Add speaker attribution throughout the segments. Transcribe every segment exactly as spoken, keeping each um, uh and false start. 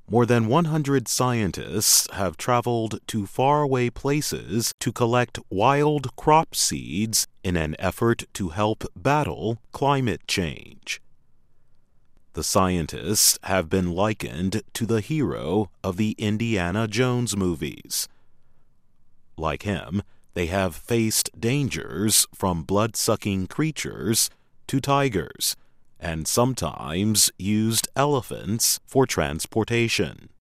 Speaker 1: More than one hundred scientists have traveled to faraway places to collect wild crop seeds in an effort to help battle climate change. The scientists have been likened to the hero of the Indiana Jones movies. Like him, they have faced dangers from blood-sucking creatures to tigers, and sometimes used elephants for transportation.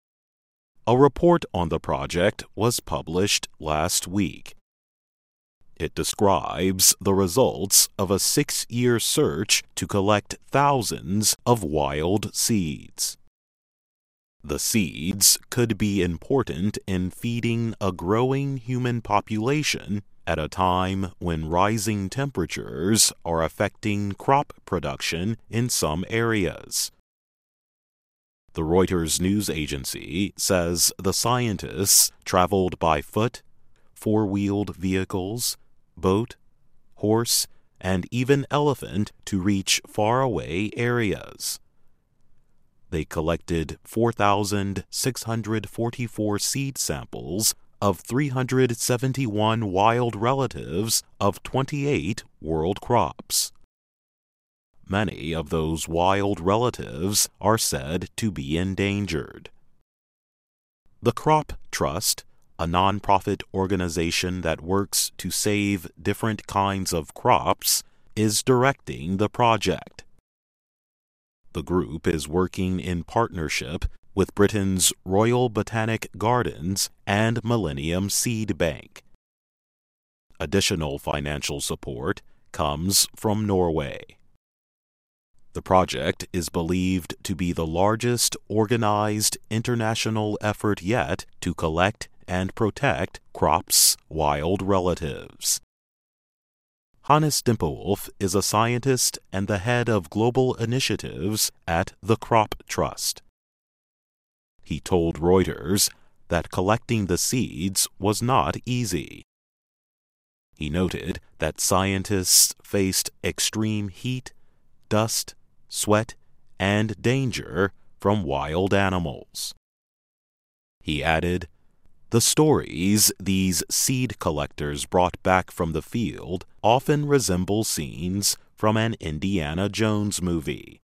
Speaker 1: A report on the project was published last week. It describes the results of a six-year search to collect thousands of wild seeds. The seeds could be important in feeding a growing human population at a time when rising temperatures are affecting crop production in some areas. The Reuters news agency says the scientists traveled by foot, four-wheeled vehicles, boat, horse, and even elephant to reach faraway areas. They collected four thousand six hundred forty-four seed samples of three hundred seventy-one wild relatives of twenty-eight world crops. Many of those wild relatives are said to be endangered. The Crop Trust, a nonprofit organization that works to save different kinds of crops, is directing the project. The group is working in partnership with Britain's Royal Botanic Gardens and Millennium Seed Bank. Additional financial support comes from Norway. The project is believed to be the largest organized international effort yet to collect and protect crops' wild relatives. Hannes Dimpewolf is a scientist and the head of global initiatives at the Crop Trust. He told Reuters that collecting the seeds was not easy. He noted that scientists faced extreme heat, dust, sweat, and danger from wild animals. He added, "The stories these seed collectors brought back from the field often resemble scenes from an Indiana Jones movie."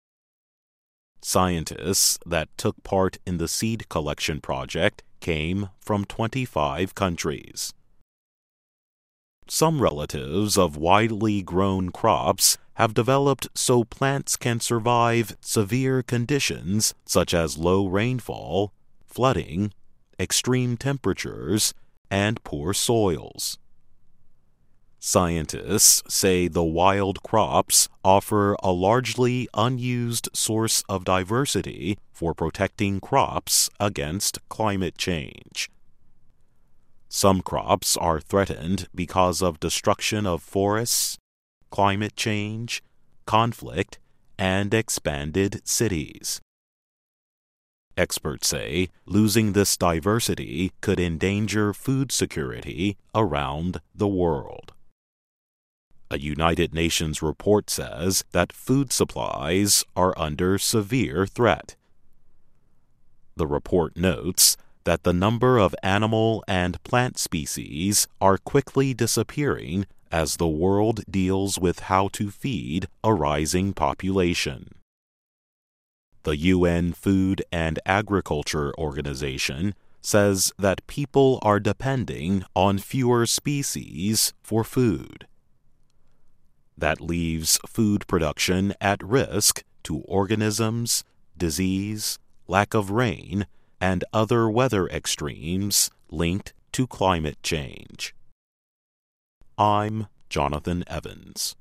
Speaker 1: Scientists that took part in the seed collection project came from twenty-five countries. Some relatives of widely grown crops have developed so plants can survive severe conditions such as low rainfall, flooding, extreme temperatures, and poor soils. Scientists say the wild crops offer a largely unused source of diversity for protecting crops against climate change. Some crops are threatened because of destruction of forests, climate change, conflict, and expanded cities. Experts say losing this diversity could endanger food security around the world. A United Nations report says that food supplies are under severe threat. The report notes that the number of animal and plant species are quickly disappearing as the world deals with how to feed a rising population. The U N Food and Agriculture Organization says that people are depending on fewer species for food. That leaves food production at risk to organisms, disease, lack of rain, and other weather extremes linked to climate change. I'm Jonathan Evans.